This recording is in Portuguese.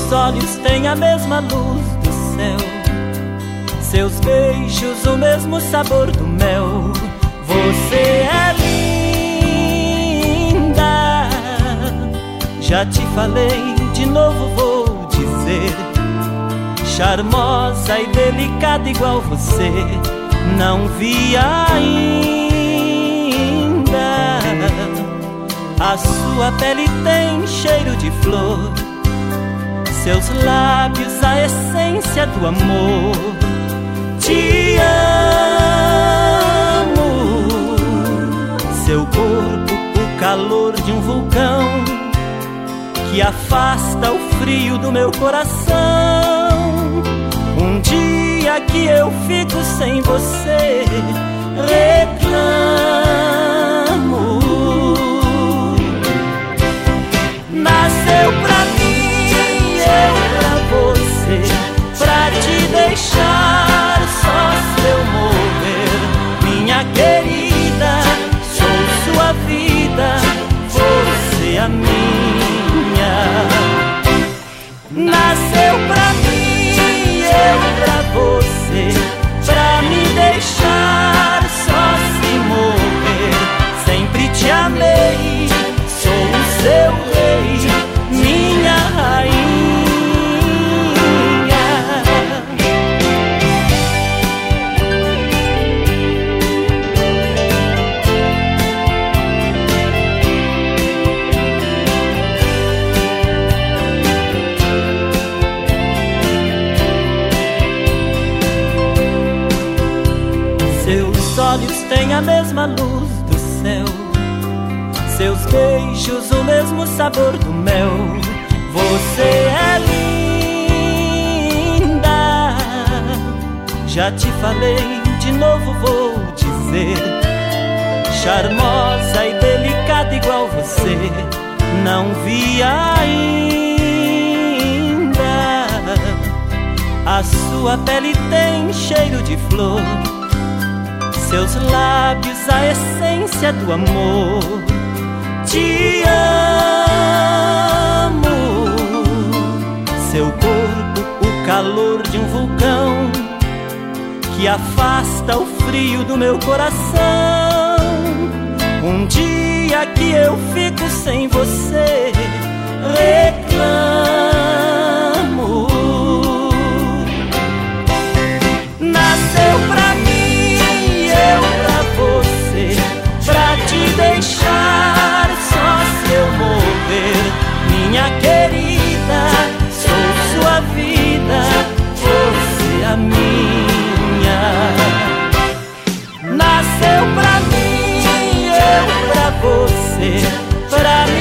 Seus olhos têm a mesma luz do céu, seus beijos o mesmo sabor do mel. Você é linda, já te falei, de novo vou dizer. Charmosa e delicada igual você, não vi ainda. A sua pele tem cheiro de flor, seus lábios a essência do amor. Te amo, seu corpo o calor de um vulcão que afasta o frio do meu coração. Um dia que eu fico sem você, reclamo. Nasceu pra mim, eu pra você, pra te deixar só se eu morrer. Minha querida, sou sua vida, você a minha. Nasceu pra mim, eu pra você, pra me deixar só se morrer. Sempre te amei, sou o seu rei, minha rainha. Seus olhos têm a mesma luz do céu, seus beijos o mesmo sabor do mel. Você é linda, já te falei, de novo vou dizer. Charmosa e delicada igual você, não vi ainda. A sua pele tem cheiro de flor, seus lábios a essência do amor. Te amo, seu corpo o calor de um vulcão que afasta o frio do meu coração. Um dia que eu fico sem você, reclamo. Nasceu pra mim, eu pra você, pra te deixar só se eu morrer. Minha querida, sou sua vida, você a minha. Nasceu pra mim, eu pra você, pra